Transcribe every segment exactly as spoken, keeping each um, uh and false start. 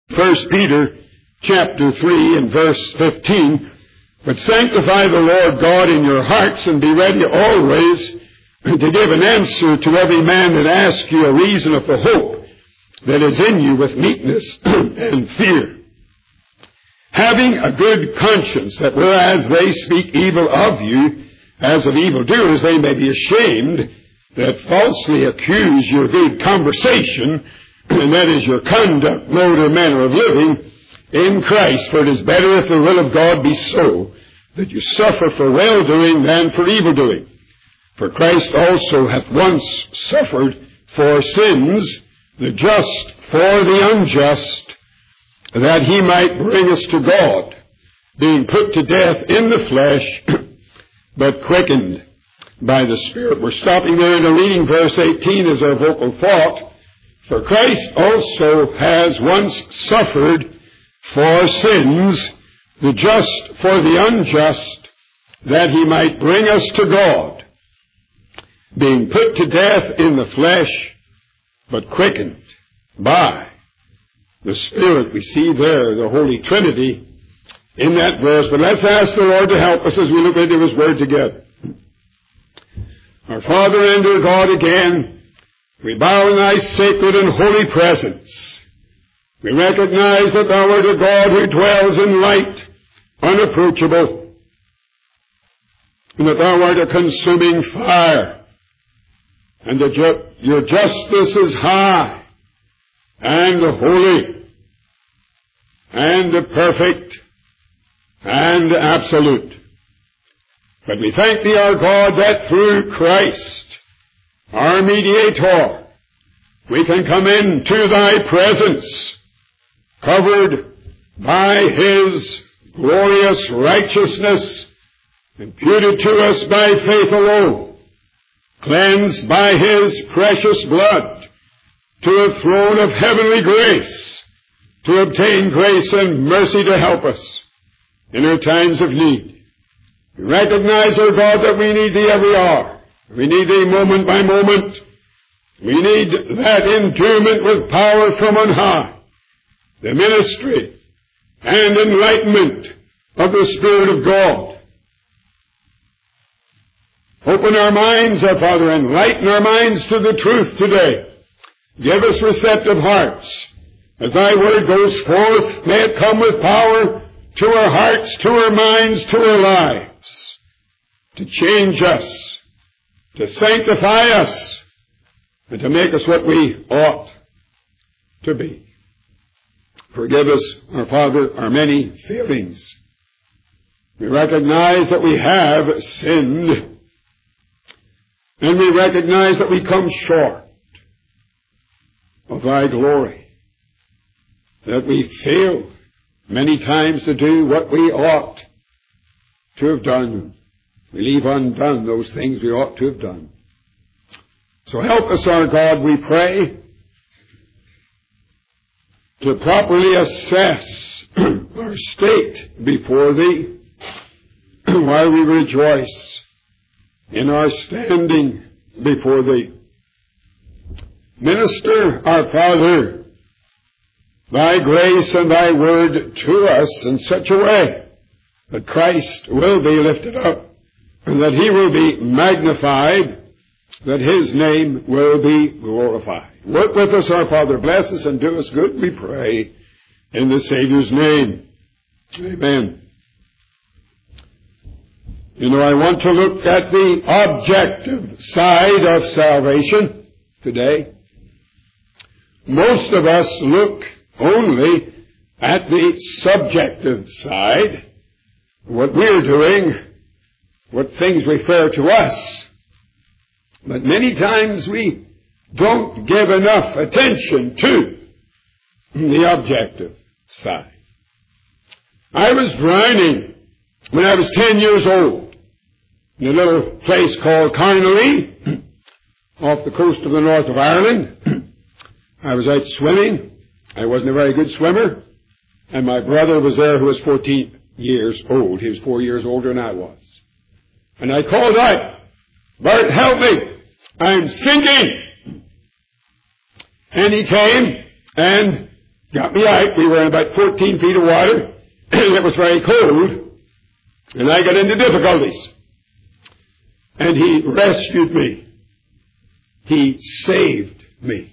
First Peter chapter three and verse fifteen, but sanctify the Lord God in your hearts, and be ready always to give an answer to every man that asks you a reason of the hope that is in you with meekness and fear, having a good conscience, that whereas they speak evil of you as of evildoers, they may be ashamed that falsely accuse your good conversation, and that is your conduct, mode, or manner of living in Christ. For it is better, if the will of God be so, that you suffer for well-doing than for evil-doing. For Christ also hath once suffered for sins, the just for the unjust, that he might bring us to God, being put to death in the flesh, but quickened by the Spirit. We're stopping there in the reading. Verse eighteen is our vocal thought. For Christ also has once suffered for sins, the just for the unjust, that he might bring us to God, being put to death in the flesh, but quickened by the Spirit. We see there the Holy Trinity in that verse. But let's ask the Lord to help us as we look into His Word together. Our Father and our God, again, we bow in Thy sacred and holy presence. We recognize that Thou art a God who dwells in light, unapproachable, and that Thou art a consuming fire, and that ju- Your justice is high, and holy, and perfect, and absolute. But we thank Thee, our God, that through Christ, our mediator, we can come into Thy presence, covered by His glorious righteousness, imputed to us by faith alone, cleansed by His precious blood, to a throne of heavenly grace, to obtain grace and mercy to help us in our times of need. We recognize, O God, that we need Thee every hour. We need Thee moment by moment. We need that endowment with power from on high, the ministry and enlightenment of the Spirit of God. Open our minds, our Father, enlighten our minds to the truth today. Give us receptive hearts. As Thy Word goes forth, may it come with power to our hearts, to our minds, to our lives, to change us, to sanctify us, and to make us what we ought to be. Forgive us, our Father, our many failings. We recognize that we have sinned, and we recognize that we come short of Thy glory, that we fail many times to do what we ought to have done. We leave undone those things we ought to have done. So help us, our God, we pray, to properly assess our state before Thee, while we rejoice in our standing before Thee. Minister, our Father, Thy grace and Thy Word to us in such a way that Christ will be lifted up, and that He will be magnified, that His name will be glorified. Work with us, our Father. Bless us and do us good, we pray, in the Savior's name. Amen. You know, I want to look at the objective side of salvation today. Most of us look only at the subjective side, what we're doing, what things refer to us. But many times we don't give enough attention to the objective side. I was drowning when I was ten years old in a little place called Carnaree, off the coast of the north of Ireland. I was out swimming. I wasn't a very good swimmer, and my brother was there who was fourteen years old. He was four years older than I was. And I called out, "Bert, help me! I'm sinking!" And he came and got me out. We were in about fourteen feet of water, and it was very cold, and I got into difficulties. And He rescued me. He saved me.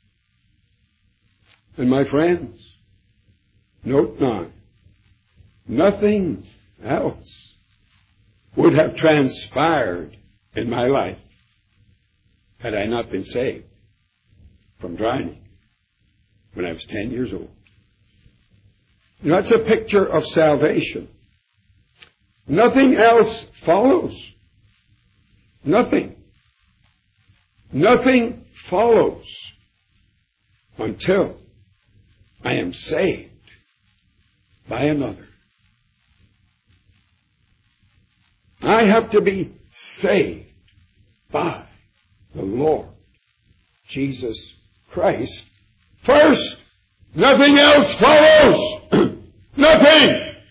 And my friends, note now, nothing else would have transpired in my life had I not been saved from drowning when I was ten years old. You know, that's a picture of salvation. Nothing else follows. Nothing. Nothing follows until I am saved by another. I have to be saved by the Lord Jesus Christ first. Nothing else follows. Nothing.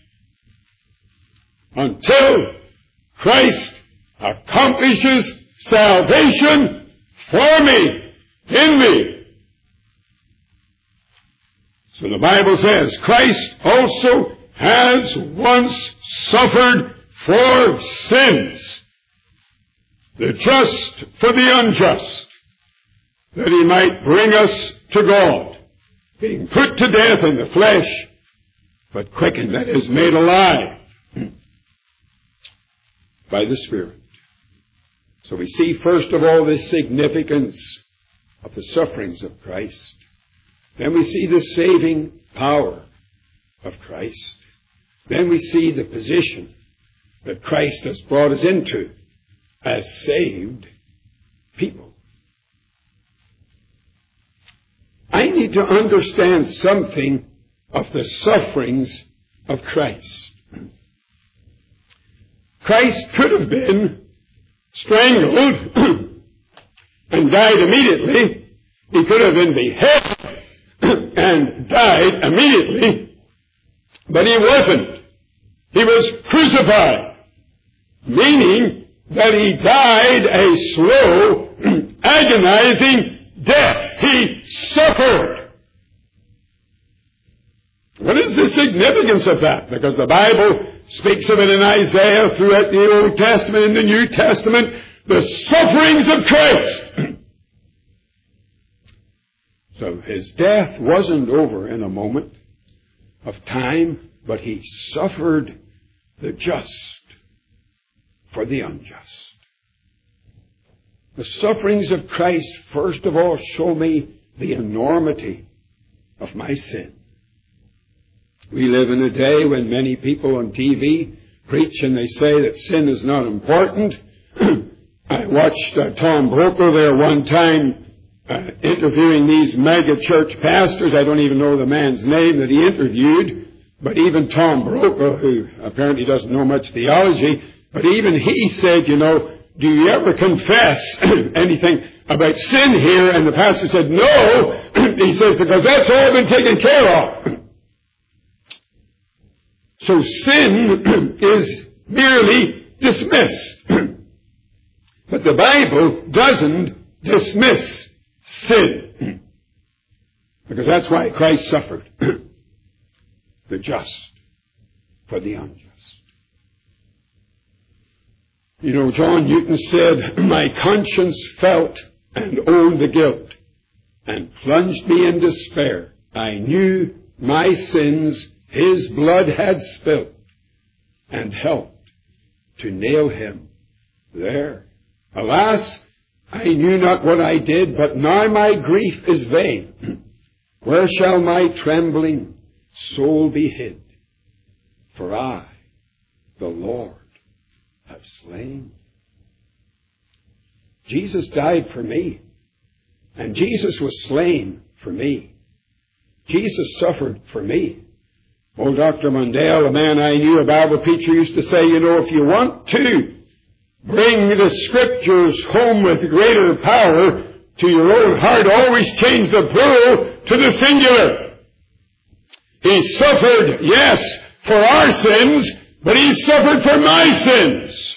Until Christ accomplishes salvation for me, in me. So the Bible says, Christ also has once suffered for sins, the just for the unjust, that He might bring us to God, being put to death in the flesh, but quickened, that is, made alive by the Spirit. So we see first of all the significance of the sufferings of Christ. Then we see the saving power of Christ. Then we see the position that Christ has brought us into as saved people. I need to understand something of the sufferings of Christ. Christ could have been strangled and died immediately. He could have been beheaded and died immediately. But He wasn't. He was crucified, meaning that He died a slow, agonizing death. He suffered. What is the significance of that? Because the Bible speaks of it in Isaiah, throughout the Old Testament and the New Testament, the sufferings of Christ. So His death wasn't over in a moment of time, but He suffered the just for the unjust. The sufferings of Christ, first of all, show me the enormity of my sin. We live in a day when many people on T V preach and they say that sin is not important. I watched uh, Tom Brokaw there one time uh, interviewing these mega church pastors. I don't even know the man's name that he interviewed, but even Tom Brokaw, who apparently doesn't know much theology, but even he said, you know, do you ever confess anything about sin here? And the pastor said, no. He says, because that's all been taken care of. So sin is merely dismissed. But the Bible doesn't dismiss sin. Because that's why Christ suffered. The just for the unjust. You know, John Newton said, my conscience felt and owned the guilt and plunged me in despair. I knew my sins His blood had spilt and helped to nail Him there. Alas, I knew not what I did, but now my grief is vain. Where shall my trembling soul be hid? For I, the Lord, have slain. Jesus died for me, and Jesus was slain for me. Jesus suffered for me. Old Doctor Mundell, a man I knew, a Bible preacher, used to say, you know, if you want to bring the Scriptures home with greater power to your own heart, always change the plural to the singular. He suffered, yes, for our sins, but He suffered for my sins.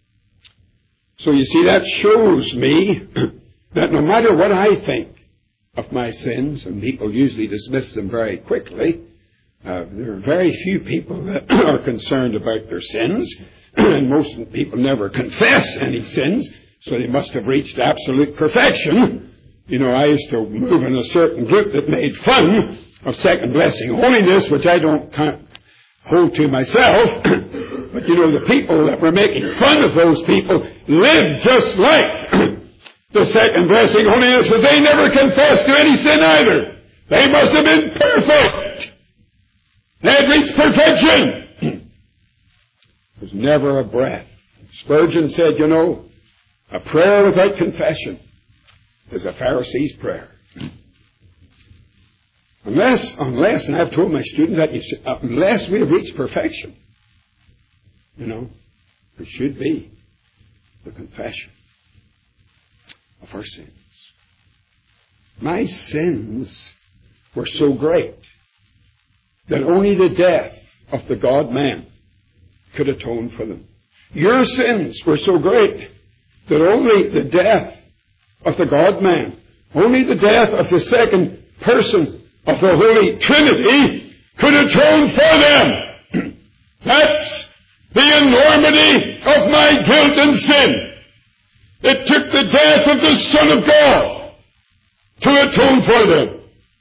So you see, that shows me that no matter what I think of my sins, and people usually dismiss them very quickly. Uh, there are very few people that are concerned about their sins, and most people never confess any sins, so they must have reached absolute perfection. You know, I used to move in a certain group that made fun of second blessing holiness, which I don't hold to myself. But you know, the people that were making fun of those people lived just like the second blessing holiness, but they never confessed to any sin either. They must have been perfect. They had reached perfection. There was never a breath. Spurgeon said, you know, a prayer without confession is a Pharisee's prayer. Unless, unless, and I've told my students that, you say, unless we have reached perfection, you know, it should be the confession of our sins. My sins were so great that only the death of the God-man could atone for them. Your sins were so great that only the death of the God-man, only the death of the second person of the Holy Trinity could atone for them. That's the enormity of my guilt and sin. It took the death of the Son of God to atone for them.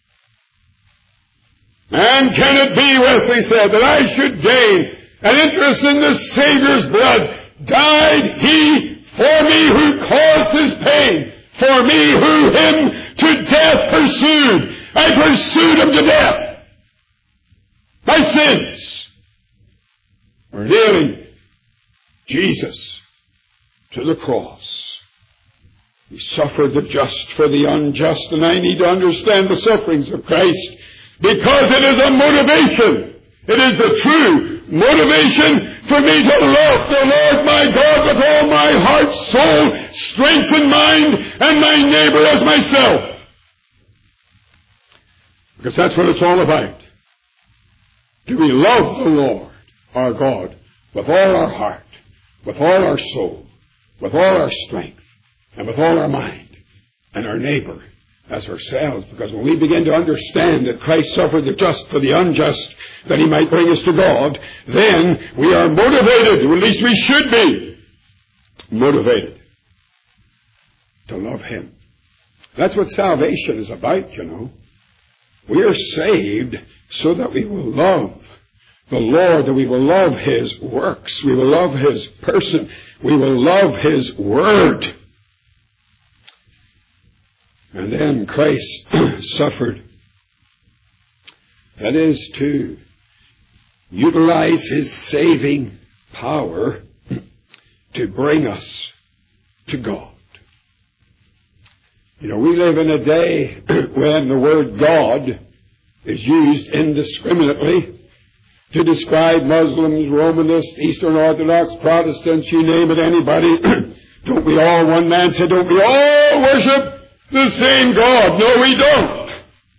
And can it be, Wesley said, that I should gain an interest in the Savior's blood? Died He for me who caused His pain, for me who Him to death pursued. I pursued Him to death. My sins were nailing Jesus to the cross. He suffered the just for the unjust, and I need to understand the sufferings of Christ because it is a motivation. It is the true motivation for me to love the Lord my God with all my heart, soul, strength, and mind, and my neighbor as myself. Because that's what it's all about. Do we love the Lord, our God, with all our heart, with all our soul, with all our strength, and with all our mind, and our neighbor as ourselves? Because when we begin to understand that Christ suffered the just for the unjust, that He might bring us to God, then we are motivated, or at least we should be motivated to love Him. That's what salvation is about, you know. We are saved so that we will love the Lord, that we will love His works, we will love His person, we will love His Word. And then Christ suffered. That is to utilize His saving power to bring us to God. You know, we live in a day when the word God is used indiscriminately to describe Muslims, Romanists, Eastern Orthodox, Protestants, you name it, anybody. Don't we all, one man said, don't we all worship the same God? No, we don't.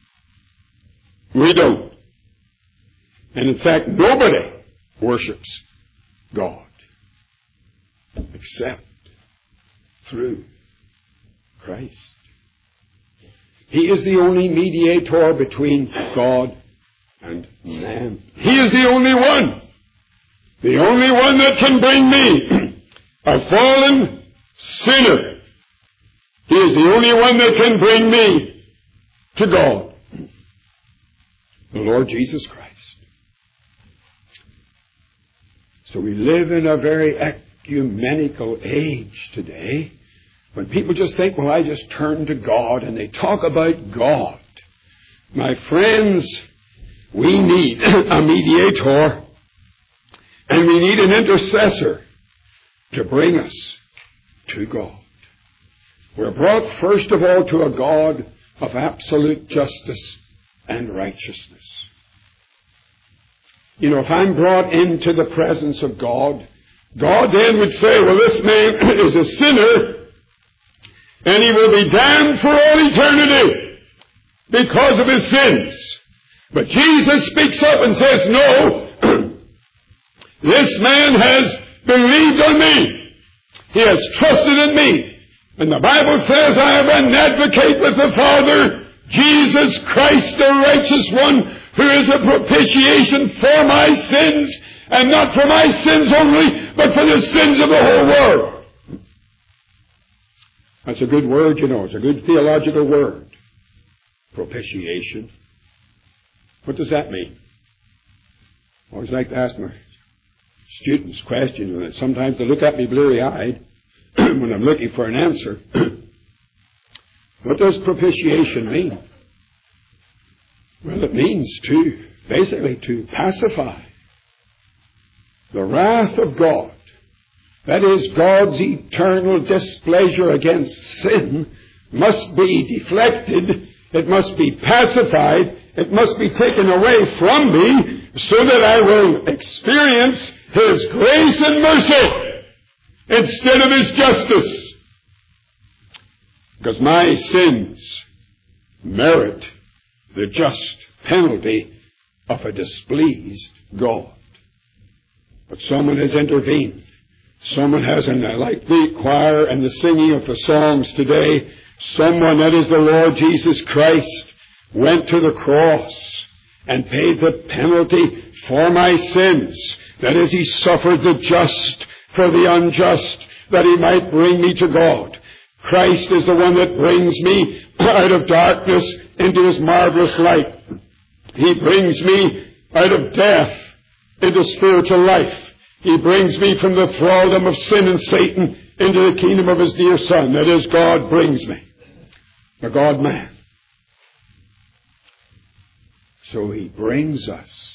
We don't. And in fact, nobody worships God except through Christ. He is the only mediator between God and man. He is the only one. The only one that can bring me, a fallen sinner. He is the only one that can bring me to God. The Lord Jesus Christ. So we live in a very ecumenical age today, when people just think, well, I just turn to God, and they talk about God. My friends, we need a mediator, and we need an intercessor to bring us to God. We're brought first of all to a God of absolute justice and righteousness. You know, if I'm brought into the presence of God, God then would say, well, this man is a sinner, and he will be damned for all eternity because of his sins. But Jesus speaks up and says, no, this man has believed on me. He has trusted in me. And the Bible says, I have an advocate with the Father, Jesus Christ, the righteous one, who is a propitiation for my sins, and not for my sins only, but for the sins of the whole world. That's a good word, you know. It's a good theological word. Propitiation. What does that mean? I always like to ask my students questions, and sometimes they look at me bleary-eyed when I'm looking for an answer. What does propitiation mean? Well, it means to, basically to pacify the wrath of God. That is, God's eternal displeasure against sin must be deflected. It must be pacified. It must be taken away from me so that I will experience His grace and mercy instead of His justice. Because my sins merit the just penalty of a displeased God. But someone has intervened. Someone has, and like the choir and the singing of the songs today, someone, that is the Lord Jesus Christ, went to the cross and paid the penalty for my sins. That is, He suffered the just for the unjust, that He might bring me to God. Christ is the one that brings me out of darkness into His marvelous light. He brings me out of death into spiritual life. He brings me from the thraldom of sin and Satan into the kingdom of His dear Son. That is, God brings me. The God-man. So He brings us.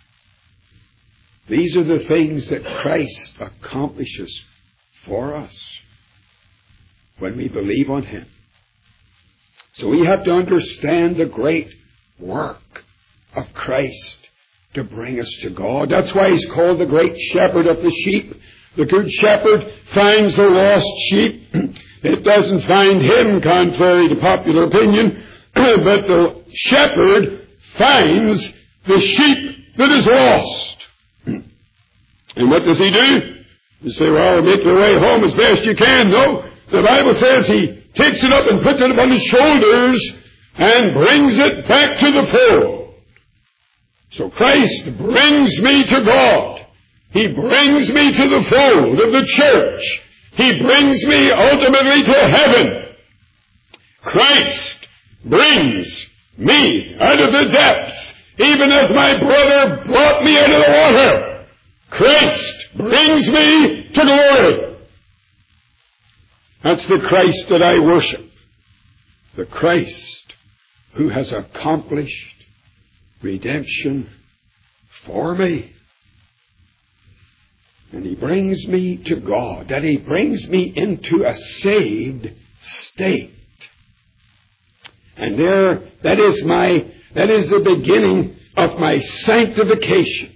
These are the things that Christ accomplishes for us when we believe on Him. So we have to understand the great work of Christ to bring us to God. That's why He's called the great shepherd of the sheep. The good shepherd finds the lost sheep. It doesn't find him, contrary to popular opinion, but the shepherd finds the sheep that is lost. And what does He do? You say, well, make your way home as best you can. No, the Bible says He takes it up and puts it upon His shoulders and brings it back to the fold. So Christ brings me to God. He brings me to the fold of the church. He brings me ultimately to heaven. Christ brings me out of the depths, even as my brother brought me out of the water. Christ brings me to glory. That's the Christ that I worship. The Christ who has accomplished redemption for me. And He brings me to God. That He brings me into a saved state. And there, that is my, that is the beginning of my sanctification.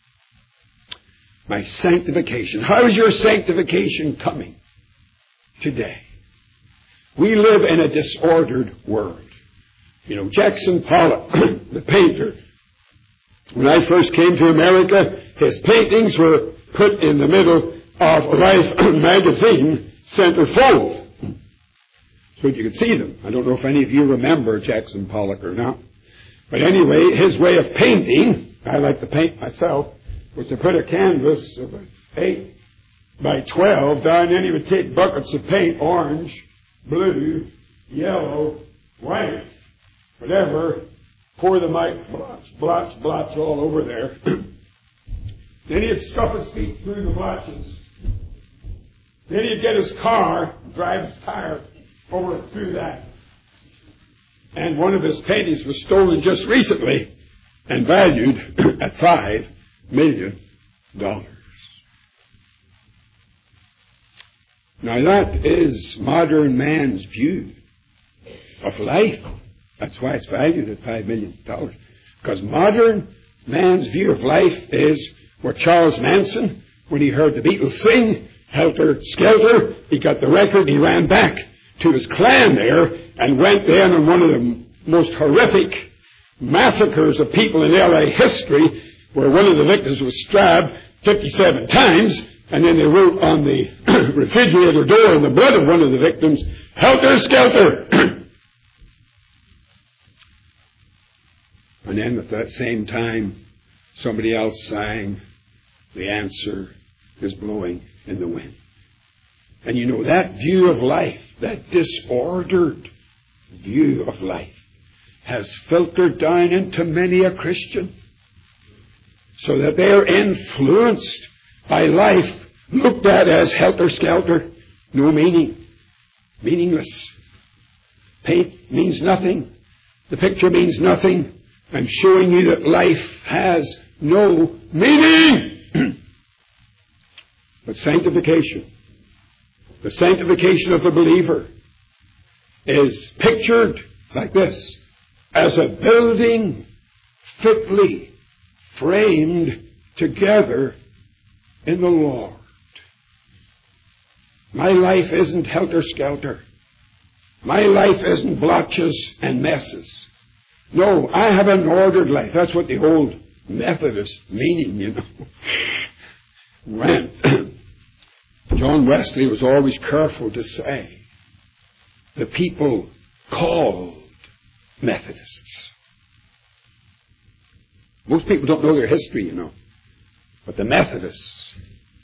My sanctification. How is your sanctification coming today? We live in a disordered world. You know, Jackson Pollock, the painter, when I first came to America, his paintings were put in the middle of Life magazine centerfold, so that you could see them. I don't know if any of you remember Jackson Pollock or not. But anyway, his way of painting, I like to paint myself, was to put a canvas of eight by twelve down, and then he would take buckets of paint, orange, blue, yellow, white, whatever, pour the mic, blotch, blotch, blotch all over there. Then he'd stuff his feet through the blotches. Then he'd get his car, drive his tire over through that. And one of his paintings was stolen just recently and valued at five million dollars. Now that is modern man's view of life. That's why it's valued at five million dollars. Because modern man's view of life is where Charles Manson, when he heard the Beatles sing, Helter Skelter, he got the record, he ran back to his clan there and went in on one of the most horrific massacres of people in L A history, where one of the victims was stabbed fifty-seven times, and then they wrote on the refrigerator door in the blood of one of the victims, Helter Skelter. And then at that same time, somebody else sang, the answer is blowing in the wind. And you know, that view of life, that disordered view of life, has filtered down into many a Christian, so that they are influenced by life looked at as helter-skelter, no meaning, meaningless. Paint means nothing. The picture means nothing. I'm showing you that life has no meaning. But sanctification, the sanctification of the believer, is pictured like this, as a building fitly framed together in the Lord. My life isn't helter-skelter. My life isn't blotches and messes. No, I have an ordered life. That's what the old Methodist meaning, you know, went. John Wesley was always careful to say, the people called Methodists. Most people don't know their history, you know. But the Methodists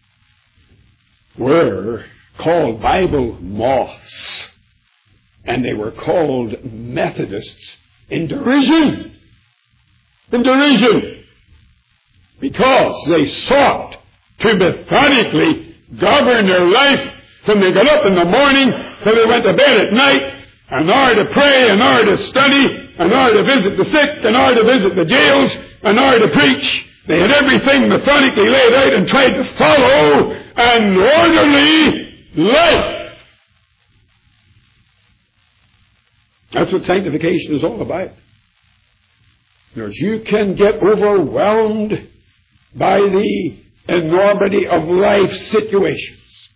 were called Bible moths. And they were called Methodists in derision. In derision. Because they sought to methodically govern their life from they got up in the morning till they went to bed at night, in order to pray, in order to study, in order to visit the sick, in order to visit the jails, in order to preach. They had everything methodically laid out and tried to follow an orderly life. That's what sanctification is all about. Because you can get overwhelmed by the enormity of life situations.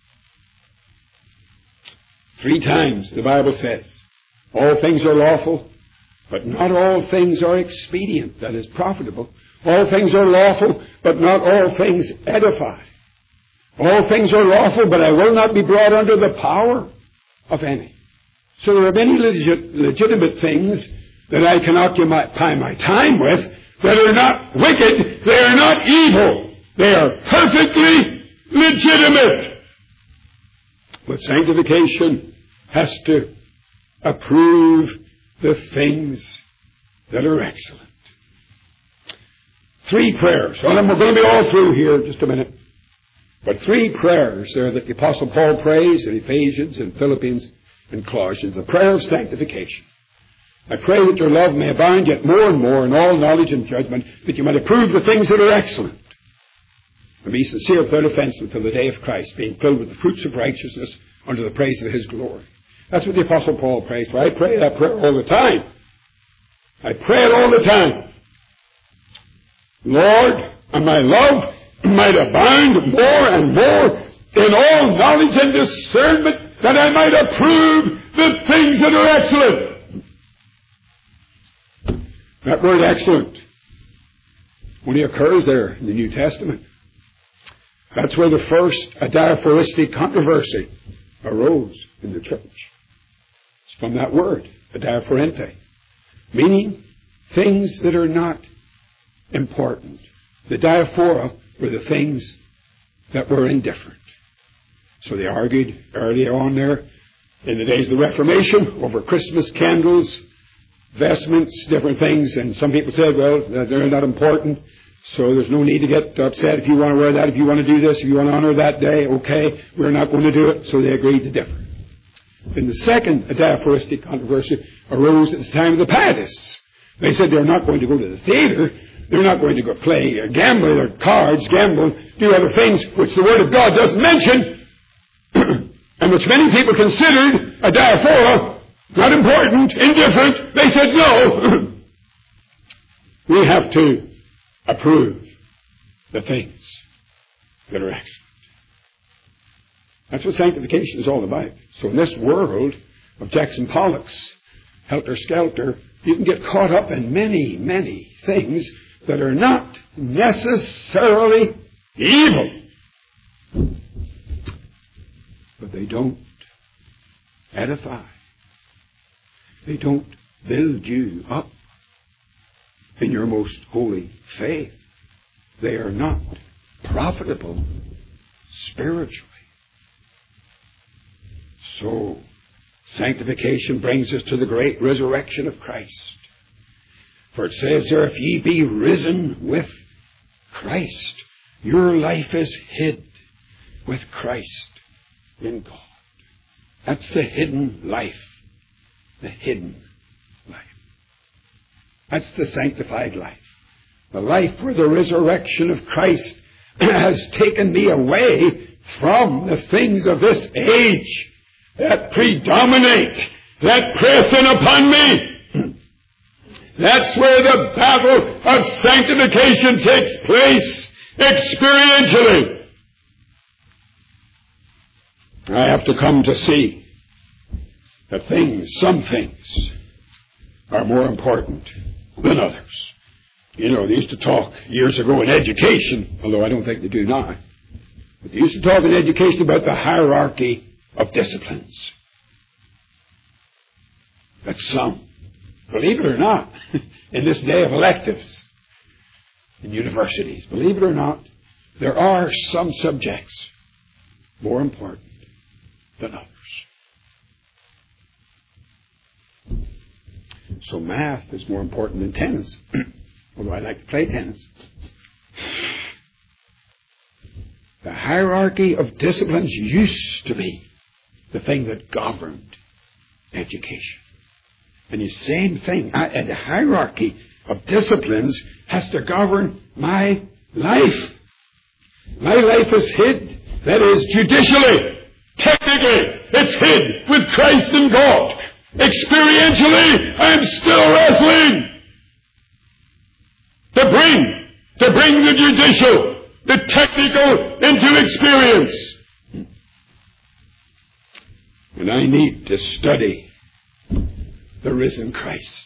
Three times the Bible says, all things are lawful, but not all things are expedient, that is profitable. All things are lawful, but not all things edify. All things are lawful, but I will not be brought under the power of any. So there are many legit, legitimate things that I can occupy my time with that are not wicked, they are not evil. They are perfectly legitimate. But sanctification has to approve the things that are excellent. Three prayers. Well, we're going to be all through here in just a minute. But three prayers there that the Apostle Paul prays in Ephesians and Philippians and Colossians. The prayer of sanctification. I pray that your love may abound yet more and more in all knowledge and judgment, that you might approve the things that are excellent, and be sincere without offense until the day of Christ, being filled with the fruits of righteousness unto the praise of His glory. That's what the Apostle Paul prays for. I pray that prayer all the time. I pray it all the time. Lord, and my love might abound more and more in all knowledge and discernment, that I might approve the things that are excellent. That word excellent only occurs there in the New Testament. That's where the first adiaphoristic controversy arose in the church. It's from that word, adiaphorente, meaning things that are not important. The diaphora were the things that were indifferent. So they argued early on there in the days of the Reformation over Christmas candles, vestments, different things. And some people said, well, they're not important, so there's no need to get upset if you want to wear that, if you want to do this, if you want to honor that day, okay, we're not going to do it. So they agreed to differ. Then the second adiaphoristic controversy arose at the time of the Pietists. They said they're not going to go to the theater, they're not going to go play or gamble or cards, gamble, do other things which the Word of God doesn't mention, and which many people considered a diaphora, not important, indifferent. They said no. We have to approve the things that are excellent. That's what sanctification is all about. So in this world of Jackson Pollock's helter-skelter, you can get caught up in many, many things that are not necessarily evil. But they don't edify. They don't build you up. in your most holy faith, they are not profitable spiritually. So, sanctification brings us to the great resurrection of Christ. For it says there, if ye be risen with Christ, your life is hid with Christ in God. That's the hidden life. The hidden life. That's the sanctified life. The life where the resurrection of Christ has taken me away from the things of this age that predominate, that press in upon me. That's where the battle of sanctification takes place experientially. I have to come to see that things, some things, are more important than others. You know, they used to talk years ago in education, although I don't think they do now, but they used to talk in education about the hierarchy of disciplines. That some, believe it or not, in this day of electives in universities, believe it or not, there are some subjects more important than others. So math is more important than tennis, although I like to play tennis. The hierarchy of disciplines used to be the thing that governed education. And the same thing, I, the hierarchy of disciplines has to govern my life. My life is hid, that is, judicially. Technically, it's hid with Christ and God. Experientially, I'm still wrestling to bring, to bring the judicial, the technical into experience. And I need to study the risen Christ.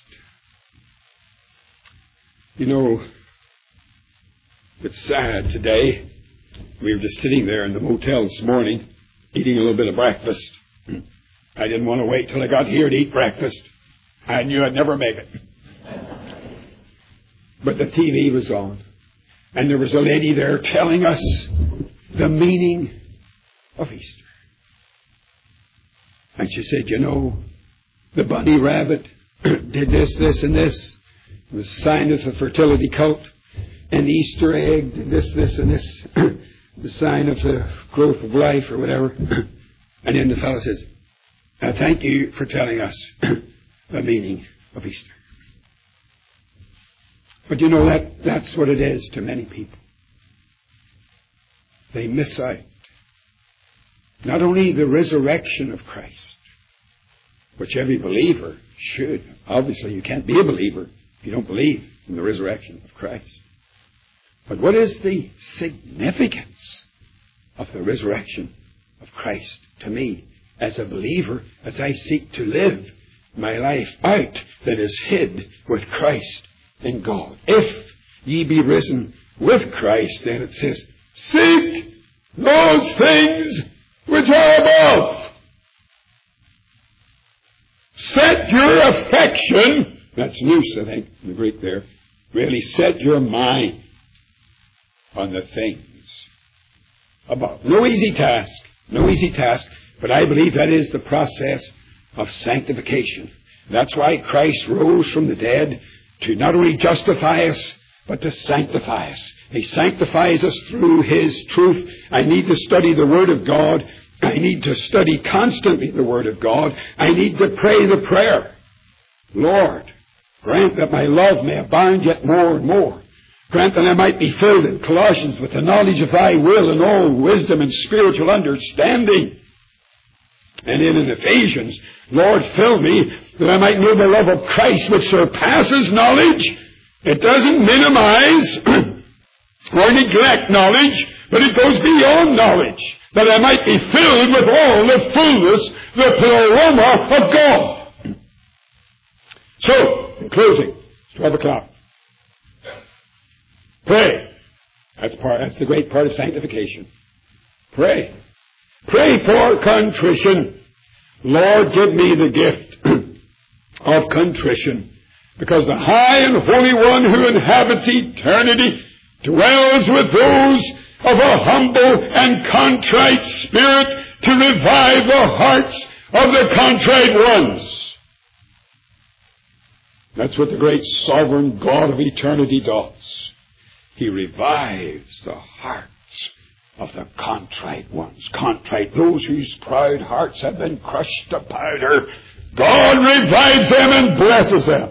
You know, it's sad today. We were just sitting there in the motel this morning, eating a little bit of breakfast. I didn't want to wait till I got here to eat breakfast. I knew I'd never make it. But the T V was on. And there was a lady there telling us the meaning of Easter. And she said, you know, the bunny rabbit did this, this, and this. It was a sign of the fertility cult. And the Easter egg did this, this, and this. The sign of the growth of life or whatever. And then the fellow says, "Now, thank you for telling us the meaning of Easter." But you know, that that's what it is to many people. They miss out not only the resurrection of Christ, which every believer should. Obviously, you can't be a believer if you don't believe in the resurrection of Christ. But what is the significance of the resurrection of Christ to me as a believer, as I seek to live my life out that is hid with Christ in God? If ye be risen with Christ, then it says, seek those things which are above. Set your affection, that's nous, I think, in the Greek there, really set your mind on the things above. No easy task, no easy task, but I believe that is the process of sanctification. That's why Christ rose from the dead to not only justify us, but to sanctify us. He sanctifies us through His truth. I need to study the Word of God. I need to study constantly the Word of God. I need to pray the prayer, Lord, grant that my love may abound yet more and more. Grant that I might be filled in Colossians with the knowledge of Thy will and all wisdom and spiritual understanding. And in, in Ephesians, Lord, fill me that I might know the love of Christ which surpasses knowledge. It doesn't minimize or neglect knowledge, but it goes beyond knowledge, that I might be filled with all the fullness, the pleroma of God. So, in closing, it's twelve o'clock. Pray. That's part, that's the great part of sanctification. Pray. Pray for contrition. Lord, give me the gift of contrition, because the high and holy one who inhabits eternity dwells with those of a humble and contrite spirit to revive the hearts of the contrite ones. That's what the great sovereign God of eternity does. He revives the hearts of the contrite ones. Contrite, those whose proud hearts have been crushed to powder. God revives them and blesses them.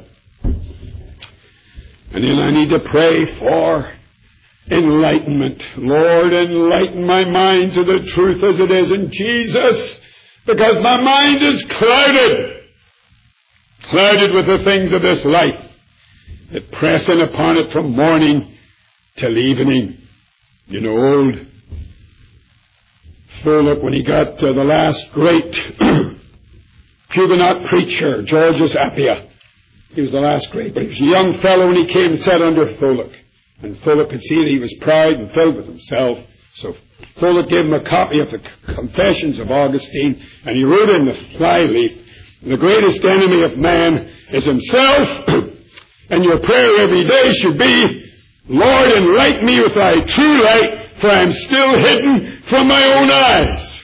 And then I need to pray for enlightenment. Lord, enlighten my mind to the truth as it is in Jesus, because my mind is clouded. Clouded with the things of this life that press in upon it from morning till evening. You know, old Thurlock, when he got to the last great Huguenot preacher, Georges Appia, he was the last great, but he was a young fellow when he came and sat under Thurlock. And Thurlock could see that he was proud and filled with himself. So Thurlock gave him a copy of the Confessions of Augustine, and he wrote in the flyleaf, the greatest enemy of man is himself, and your prayer every day should be, Lord, enlighten me with thy true light, for I am still hidden from my own eyes.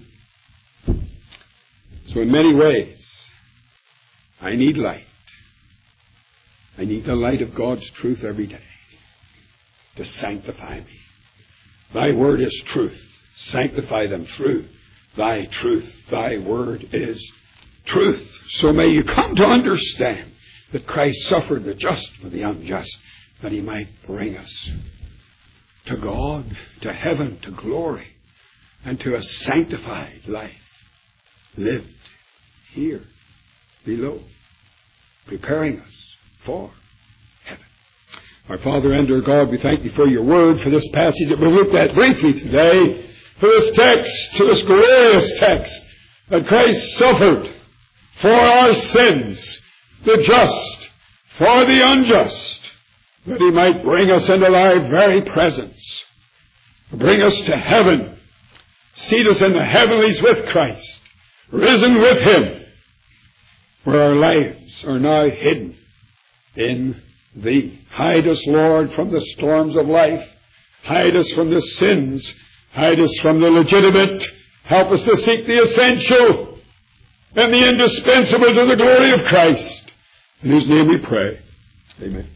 So in many ways, I need light. I need the light of God's truth every day to sanctify me. Thy word is truth. Sanctify them through thy truth. Thy word is truth. So may you come to understand that Christ suffered the just for the unjust, that he might bring us to God, to heaven, to glory, and to a sanctified life lived here below, preparing us for heaven. Our Father and our God, we thank you for your word, for this passage that we looked at briefly today, for this text, for this glorious text, that Christ suffered for our sins, the just for the unjust, that he might bring us into thy very presence, bring us to heaven, seat us in the heavenlies with Christ, risen with him, where our lives are now hidden in thee. Hide us, Lord, from the storms of life. Hide us from the sins. Hide us from the legitimate. Help us to seek the essential and the indispensable to the glory of Christ. In whose name we pray. Amen.